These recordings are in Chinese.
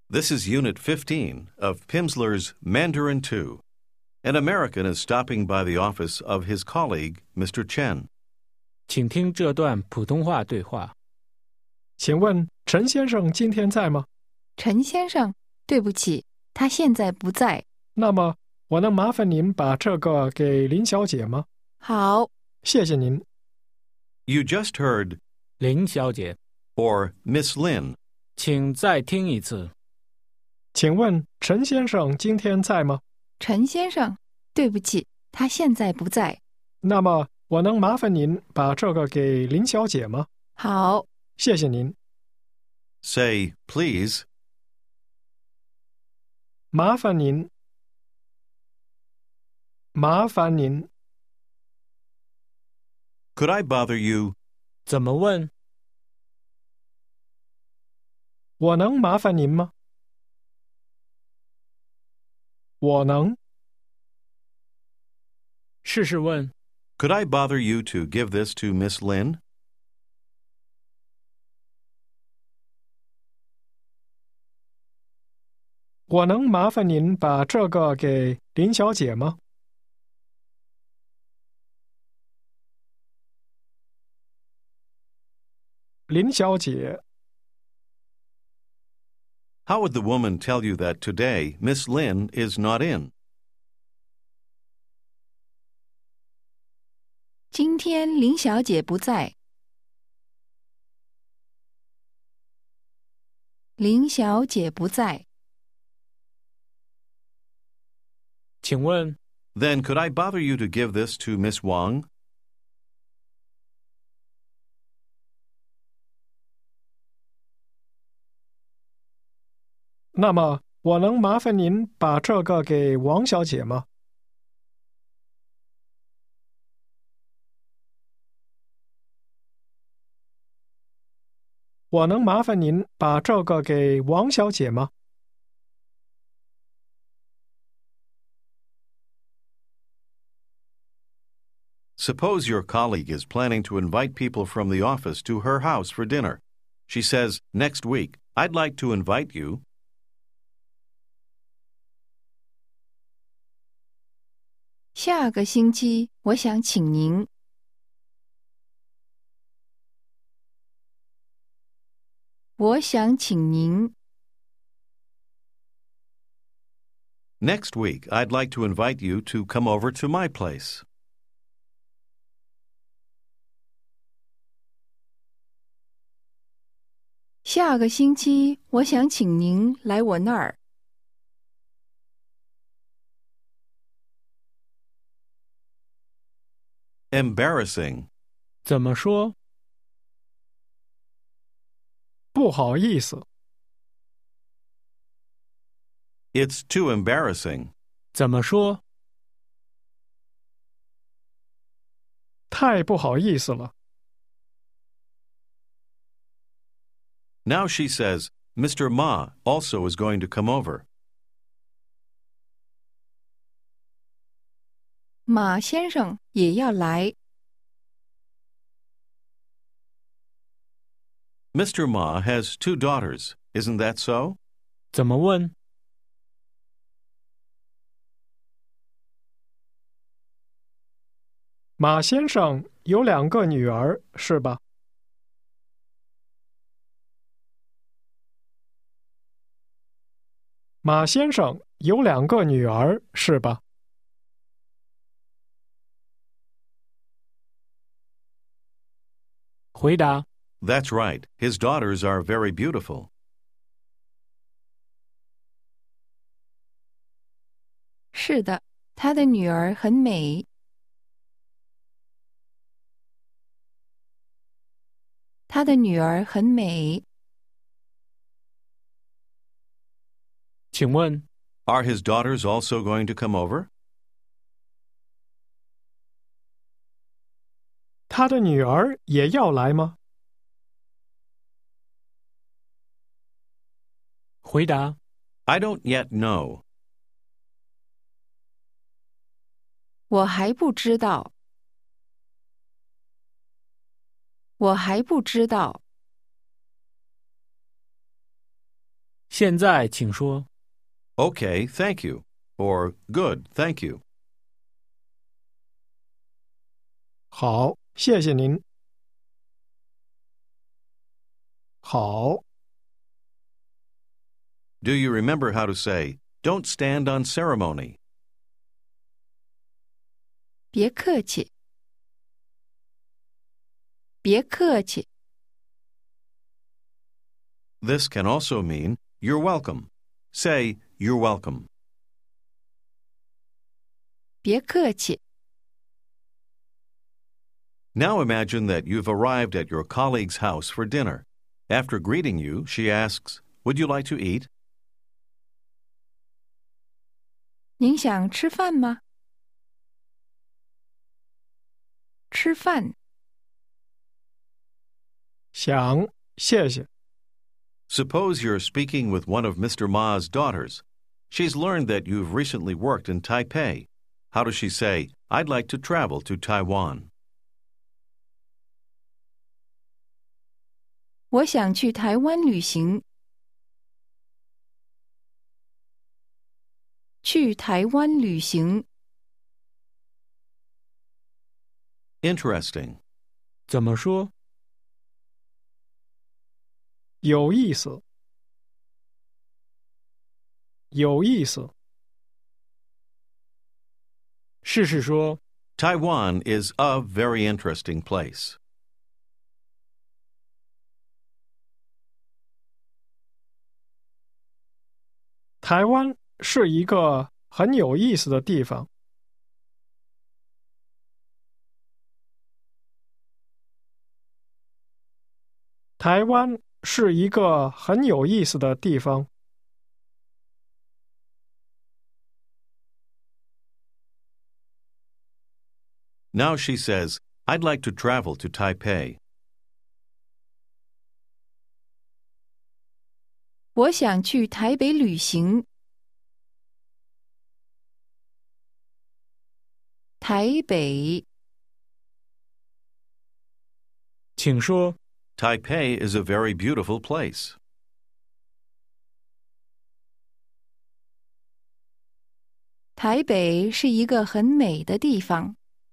This is Unit 15 of Pimsleur's Mandarin 2. An American is stopping by the office of his colleague, Mr. Chen. 请听这段普通话对话。 请问陈先生今天在吗？ 陈先生，对不起，他现在不在。 那么我能麻烦您把这个给林小姐吗？ 好， 谢谢您。 You just heard 林小姐， or Miss Lin. 请再听一次。 请问陈先生今天在吗？ 陈先生，对不起，他现在不在。 那么我能麻烦您把这个给林小姐吗？ 好， 谢谢您。 Say, please. 麻烦您。麻烦您。 Could I bother you? 怎么问？ 我能麻烦您吗？我能。 试试问。 Could I bother you to give this to Miss Lin? 我能麻烦您把这个给林小姐吗？林小姐。 How would the woman tell you that today Miss Lin is not in? 今天林小姐不在。林小姐不在。 请问 Then could I bother you to give this to Miss Wang? 那么我能麻烦您把这个给王小姐吗？我能麻烦您把这个给王小姐吗？ Suppose your colleague is planning to invite people from the office to her house for dinner. She says, next week, I'd like to invite you. 下个星期，我想请您。我想请您。 Next week, I'd like to invite you to come over to my place. 下个星期，我想请您来我那儿。 Embarrassing. 怎么说？ 不好意思。 It's too embarrassing. 怎么说？ 太不好意思了。 Now she says, Mr. Ma also is going to come over. 马先生也要来。 Mr. Ma has 2 daughters. Isn't that so? 怎么问？ 马先生有2个女儿，是吧？马先生有2个女儿，是吧？ 回答。 That's right. His daughters are very beautiful. 是的，他的女儿很美。他的女儿很美。 请问 Are his daughters also going to come over? 他的女儿也要来吗？ 回答。 I don't yet know. 我还不知道。我还不知道。 现在请说。 Okay, thank you. Or good, thank you. 好，谢谢您。好， Do you remember how to say, don't stand on ceremony? 别客气，别客气， This can also mean, you're welcome. Say, you're welcome. 别客气。 Now imagine that you've arrived at your colleague's house for dinner. After greeting you, she asks, would you like to eat? 您想吃饭吗？吃饭， 想，谢谢。 Suppose you're speaking with one of Mr. Ma's daughters. She's learned that you've recently worked in Taipei. How does she say, I'd like to travel to Taiwan? 我想去台湾旅行。去台湾旅行， Interesting. 怎么说？ 有意思，有意思。 试试说。 Taiwan is a very interesting place. 台湾是一个很有意思的地方。台湾是一个很有意思的地方。 Now she says, I'd like to travel to Taipei. 我想去台北旅行。台北， 请说。 Taipei is a very beautiful place. 台北是一个很美的地方。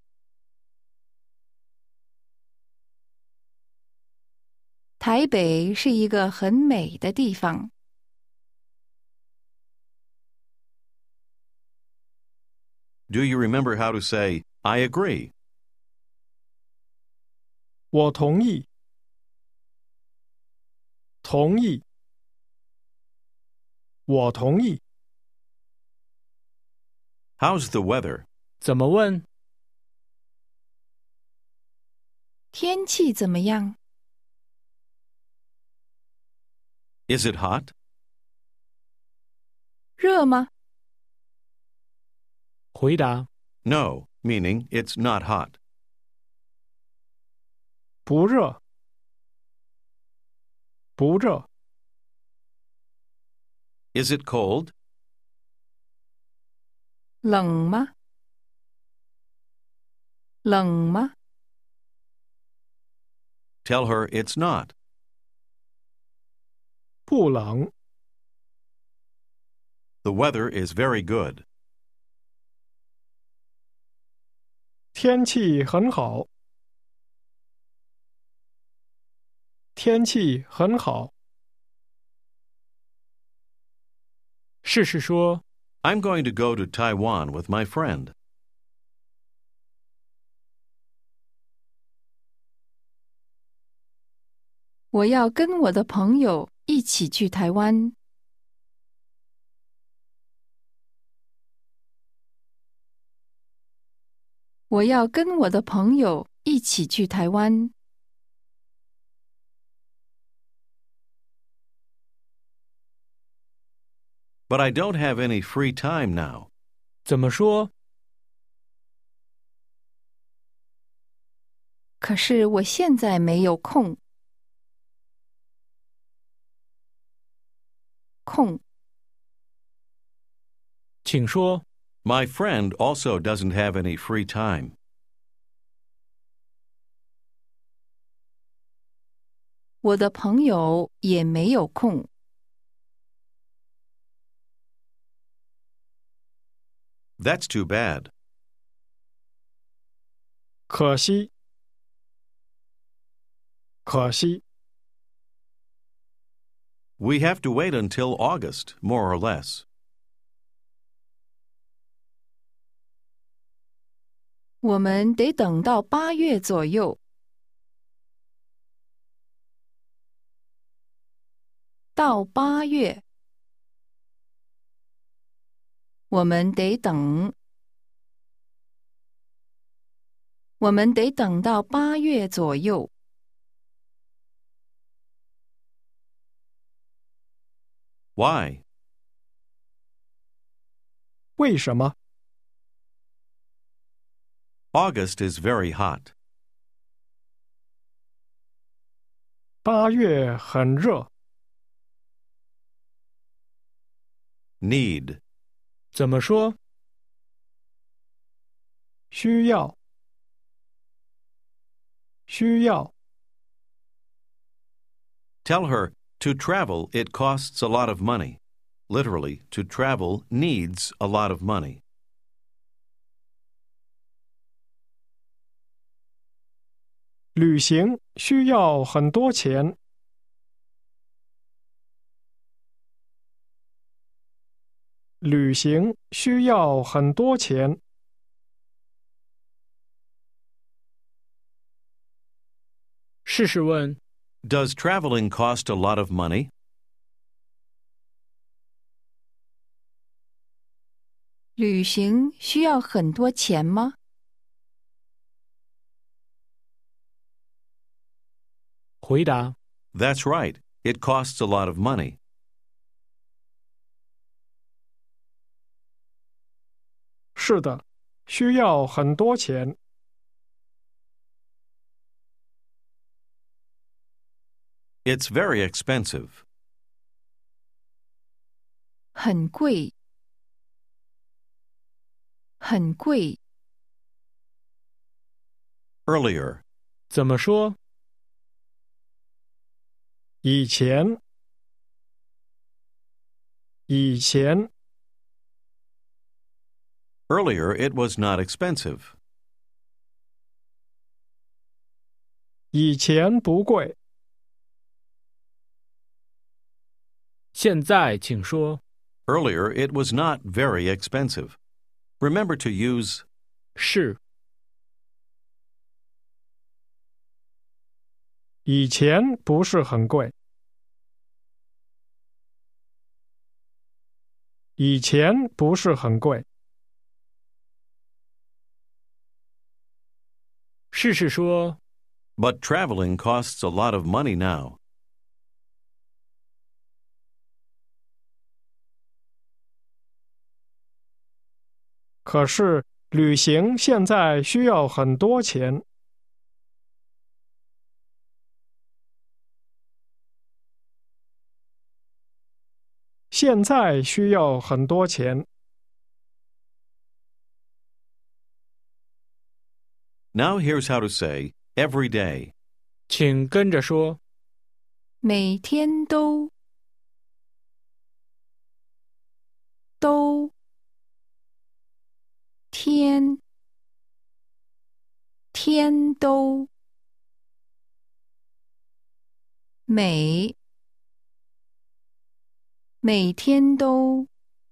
台北是一个很美的地方。 Do you remember how to say, I agree? 我同意，同意，我同意。 How's the weather? 怎么问？ 天气怎么样？ Is it hot? 热吗？ 回答。 No, meaning it's not hot. 不热，不热。 Is it cold? 冷吗？冷吗？ Tell her it's not. 不冷， The weather is very good. 天气很好，天气很好。 试试说。 I'm going to go to Taiwan with my friend. 我要跟我的朋友一起去台湾。我要跟我的朋友一起去台湾。 But I don't have any free time now. 怎么说？ 可是我现在没有空。空， 请说。 My friend also doesn't have any free time. 我的朋友也没有空。 That's too bad. 可惜，可惜。 We have to wait until August, more or less. 我们得等到8月左右。到8月，我们得等。我们得等到8月左右。 Why? 为什么？ August is very hot. 8月很热。 Need. 怎么说？ 需要，需要。 Tell her, to travel, it costs a lot of money. Literally, to travel needs a lot of money. 旅行需要很多钱。旅行需要很多钱。 试试问， Does traveling cost a lot of money? 旅行需要很多钱吗？ 回答， That's right. It costs a lot of money. 是的，需要很多钱。 It's very expensive. 很贵，很贵。 Earlier. 怎么说？ 以前，以前。 Earlier, it was not expensive. 以前不贵。 现在请说。 Earlier, it was not very expensive. Remember to use 是， 以前不是很贵。以前不是很贵。 试试说， but traveling costs a lot of money now. 可是旅行现在需要很多钱。现在需要很多钱。 Now here's how to say every day. 请跟着说。 每天都天都每天都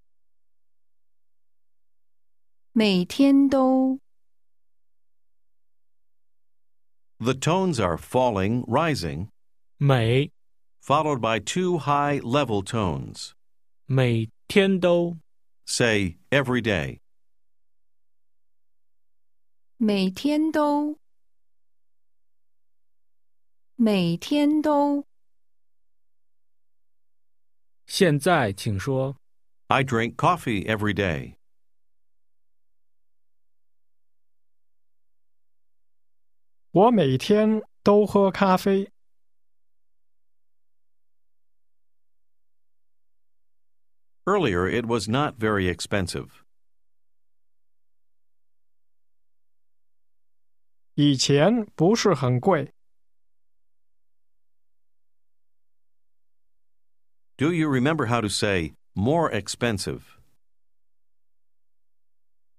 The tones are falling, rising, 每 followed by two high level tones. 每天都 Say every day. 每天都现在请说。 I drink coffee every day. 我每天都喝咖啡。 Earlier, it was not very expensive. 以前不是很贵。 Do you remember how to say more expensive?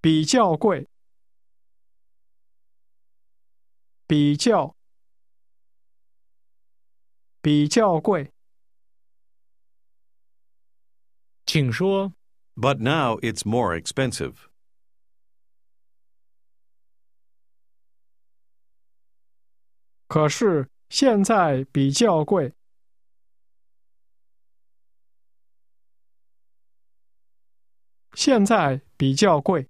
比较贵，比较贵。 请说 But now it's more expensive. 可是现在比较贵。现在比较贵。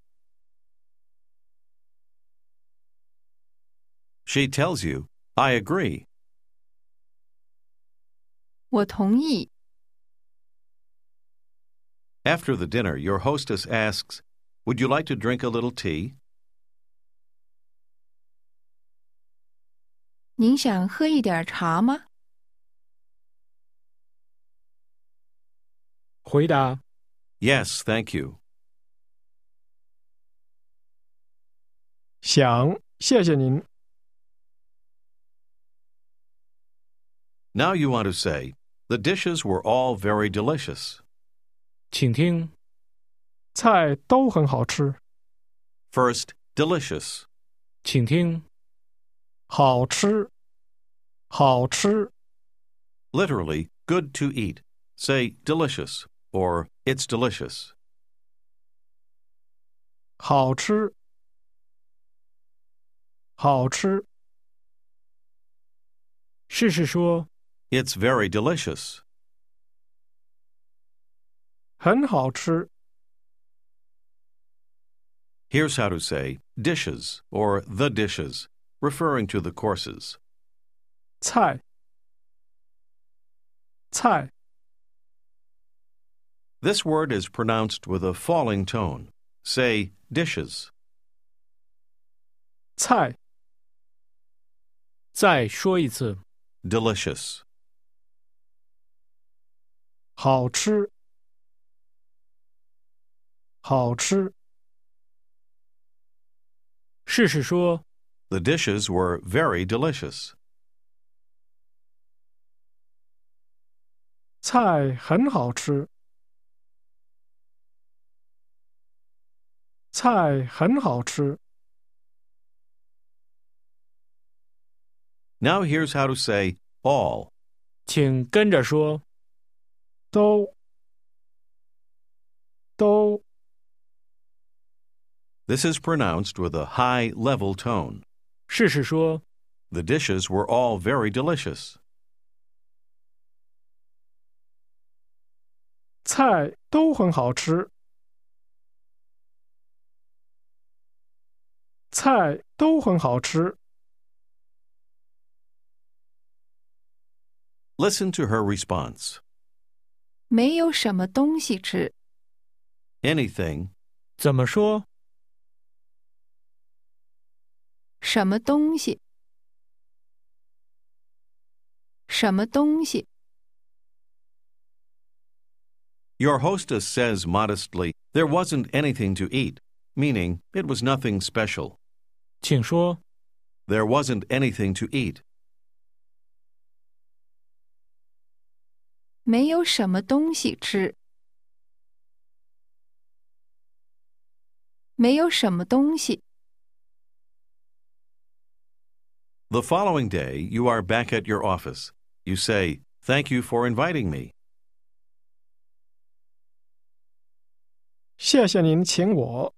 She tells you, I agree. 我同意。 After the dinner, your hostess asks, Would you like to drink a little tea? 您想喝一点茶吗？ 回答 Yes, thank you. 想，谢谢您。 Now you want to say, The dishes were all very delicious. 请听菜都很好吃。 First, delicious. 请听好吃，好吃。 Literally, good to eat. Say delicious or it's delicious. 好吃，好吃。 试试说 It's very delicious. 很好吃。 Here's how to say dishes or the dishes, referring to the courses. 菜，菜。 This word is pronounced with a falling tone. Say dishes. 菜， 再说一次 Delicious. 好吃，好吃。 试试说 The dishes were very delicious. 菜很好吃。菜很好吃。 Now here's how to say all. 请跟着说都 This is pronounced with a high level tone. 试试说 The dishes were all very delicious. 菜都很好吃。菜都很好吃。 Listen to her response. 没有什么东西吃。 Anything, 怎么说什么东西？什么东西？ Your hostess says modestly, there wasn't anything to eat, meaning it was nothing special. 请说 There wasn't anything to eat. 没有什么东西吃。没有什么东西。 The following day, you are back at your office. You say, Thank you for inviting me. 谢谢您请我。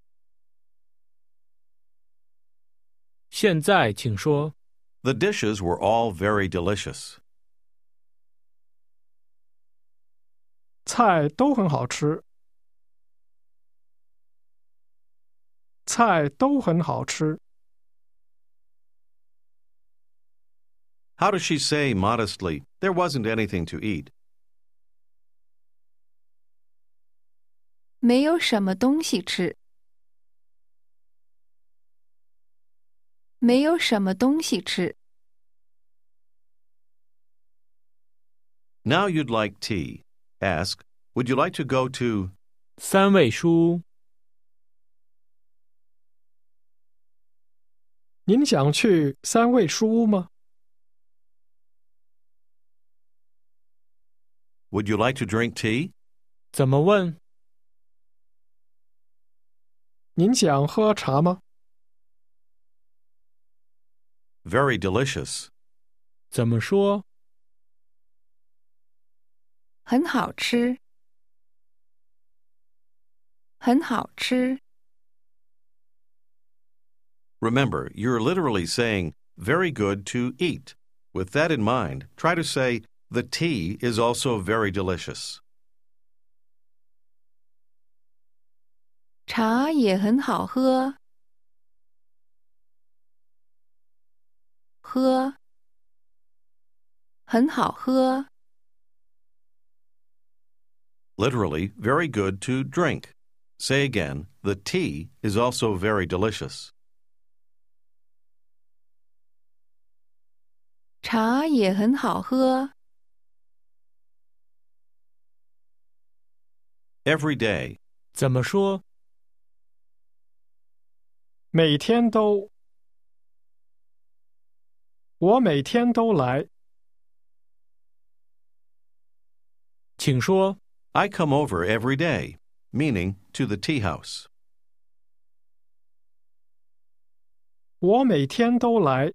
现在请说 The dishes were all very delicious. 菜都很好吃。菜都很好吃。 How does she say modestly, there wasn't anything to eat? 没有什么东西吃。没有什么东西吃。 Now you'd like tea. Ask, Would you like to go to? 三味书屋您想去三味书屋吗？ Would you like to drink tea? 怎么问您想喝茶吗？ Very delicious. 怎么说？ 很好吃，很好吃。 Remember, you're literally saying very good to eat. With that in mind, try to say the tea is also very delicious. 茶也很好喝，喝，很好喝。 Literally, very good to drink. Say again, the tea is also very delicious. 茶也很好喝， Every day. 怎么说？ 每天都。我每天都来。 请说。 I come over every day, meaning to the tea house. 我每天都来。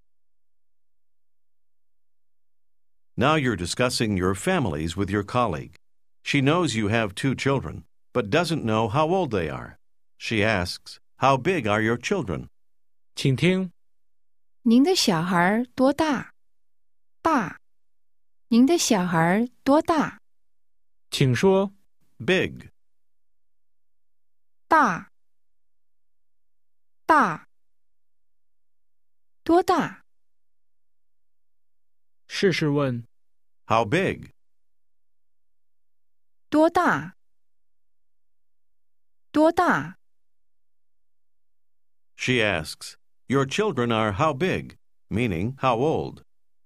Now you're discussing your families with your colleague. She knows you have 2 children, but doesn't know how old they are. She asks, "How big are your children?" 请听。 您的小孩多大？大。您的小孩多大？ 请说。 Big. 大。大。多大？ 试试问。 How big? 多大？多大？ She asks, "Your children are how big?" meaning how old.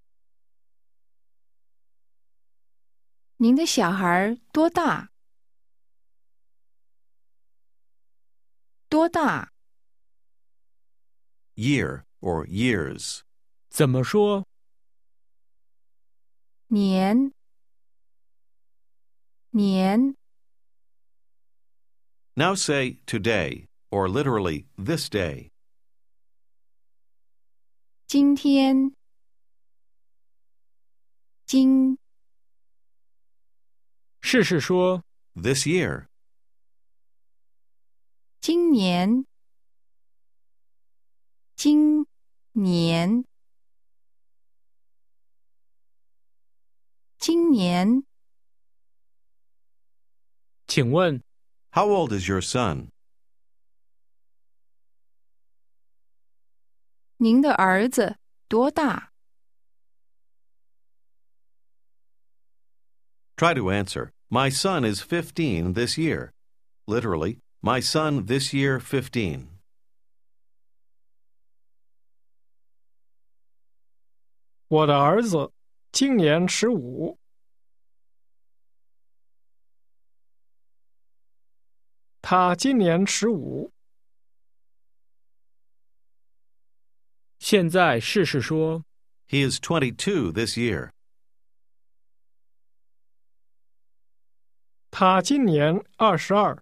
您的小孩多大？多大？ Year or years. 怎么说？ 年。年。 Now say today, or literally this day. 今天。今。 试试说。 This year. 今年。今年。今年。 请问。 How old is your son? 您的儿子多大？ Try to answer, "My son is 15 this year." Literally, "My son this year 15." 我的儿子今年15。他今年15。 现在试试说。 He is 22 this year. 他今年22。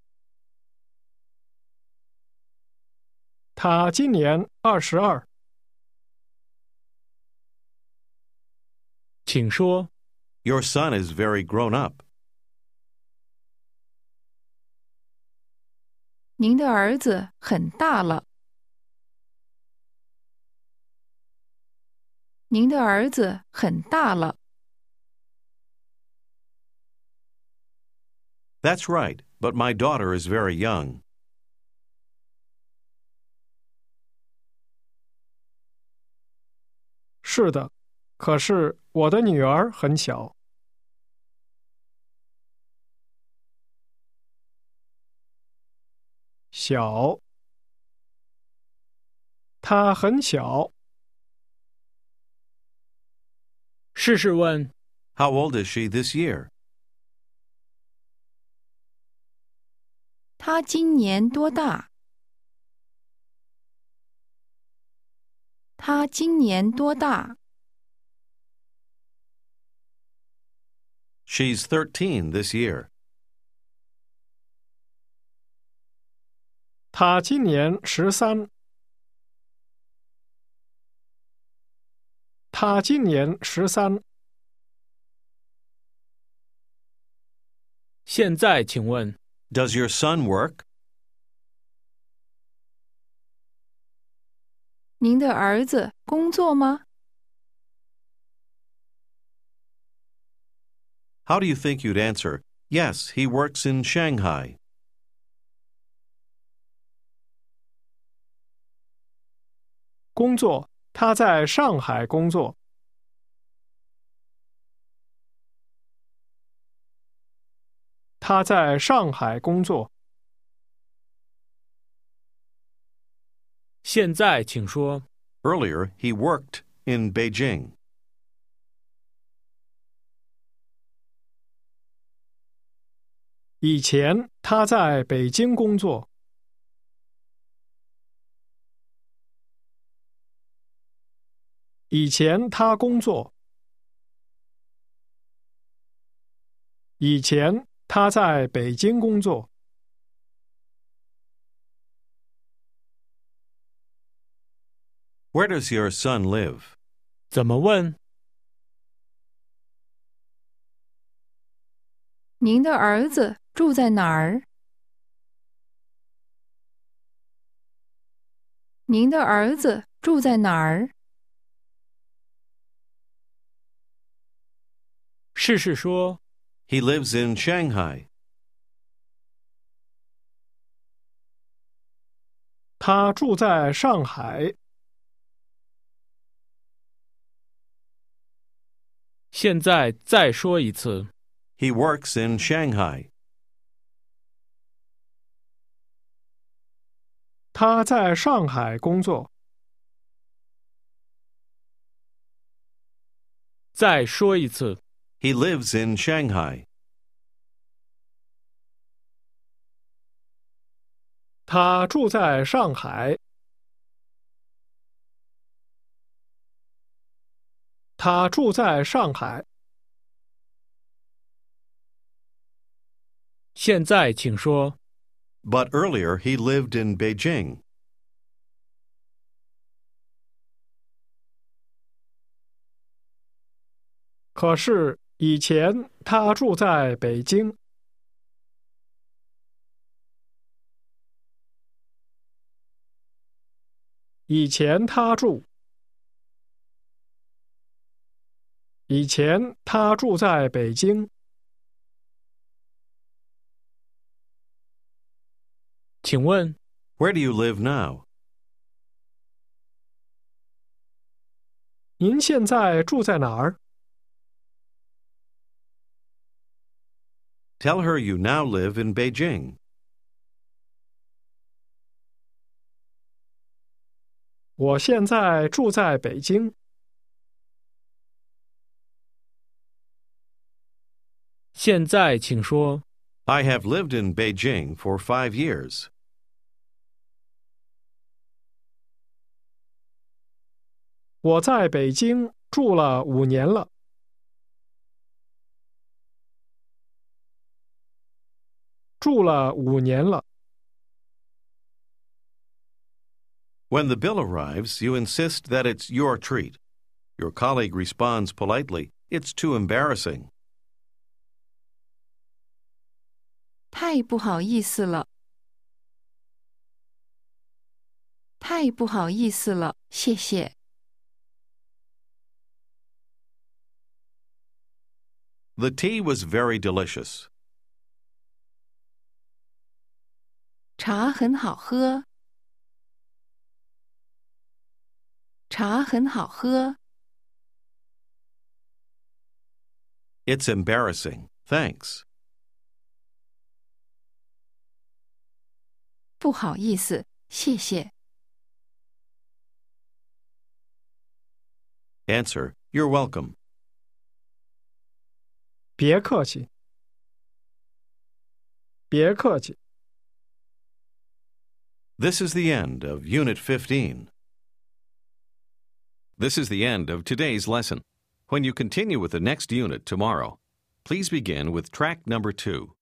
他今年22。 请说。 Your son is very grown up. 您的儿子很大了。您的儿子很大了。 That's right, but my daughter is very young. 是的，可是我的女儿很小。小。她很小。 试试问。 How old is she this year? 他今年多大？他今年多大？ She's 13 this year. 他今年13。他今年13。 现在请问 Does your son work? 您的儿子工作吗？ How do you think you'd answer, Yes, he works in Shanghai? 工作，他在上海工作。他在上海工作。 现在请说 Earlier, he worked in Beijing. 以前他在北京工作。以前他工作。以前他在北京工作。 Where does your son live? 怎么问？ 您的儿子住在哪儿？您的儿子住在哪儿？ 试试说 He lives in Shanghai. 他住在上海。 现在再说一次。 He works in Shanghai. 他在上海工作。 再说一次。 He lives in Shanghai. 他住在上海。他住在上海。 现在请说 But earlier, he lived in Beijing. 可是以前他住在北京。以前他住。以前他住在北京。 请问 Where do you live now? 您现在住在哪儿？ Tell her you now live in Beijing. 我现在住在北京。 现在请说 I have lived in Beijing for 5 years. 我在北京住了5年了。住了5年了。 When the bill arrives, you insist that it's your treat. Your colleague responds politely, It's too embarrassing. 太不好意思了。太不好意思了，谢谢。 The tea was very delicious. 茶很好喝。茶很好喝。 It's embarrassing. Thanks. 不好意思，谢谢。 Answer, You're welcome. 别客气。别客气。 This is the end of Unit 15. This is the end of today's lesson. When you continue with the next unit tomorrow, please begin with track number 2.